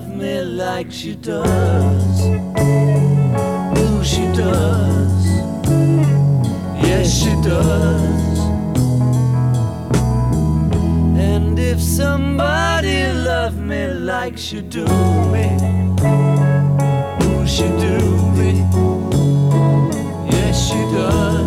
love me like she does. Ooh, she does. Yes, she does. And if somebody loved me like she do me, ooh, she do me. Yes, she does.